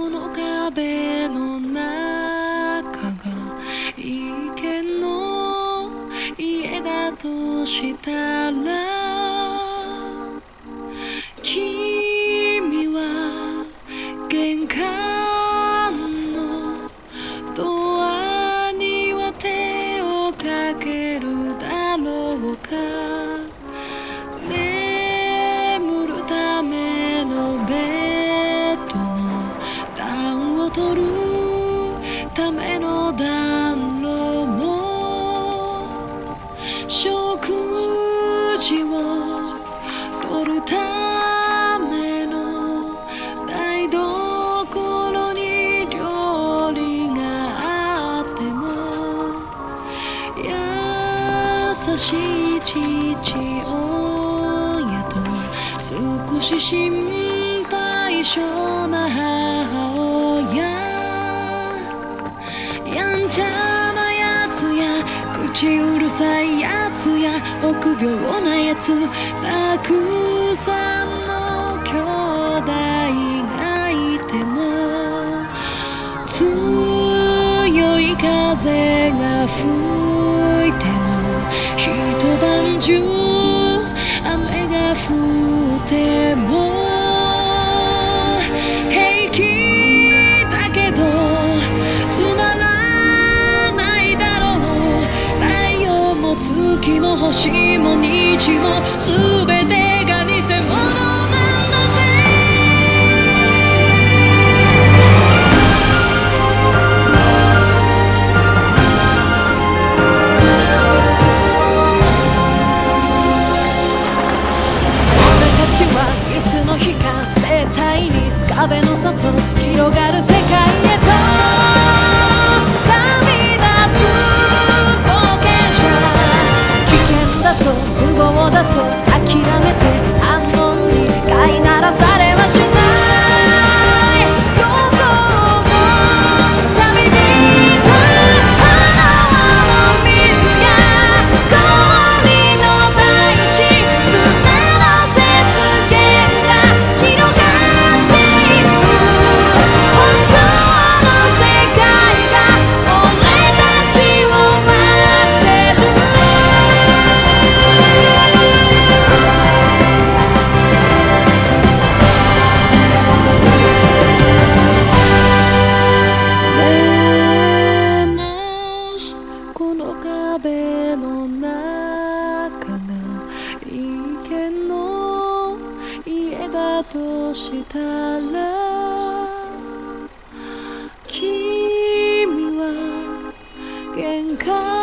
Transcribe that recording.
この壁の中が池の家だとしたら、君は玄関のドアには手をかけるだろうか。眠るためのベッドの暖を取るための暖炉も、食事をとるための台所に料理があっても、優しい父親と少し心配性な母親、やんちゃなやつや口うるさいやつや臆病なやつ、たくさんの兄弟がいても、強い風が吹いても、一晩中雨が降っても平気だけどつまらないだろう。太陽も月も星も虹も全てが偽物なんだぜ。俺たちはいつの日か絶対に壁の外広がる世界へと旅立つ冒険者。危険だと無謀だと諦めて反応に飼いならされはしない。どこも旅人、花の水や氷の大地、砂の雪原が広がっていく。本当の世界が俺たちを待ってる。でもこの壁の中が池の家だとしたら、君は玄関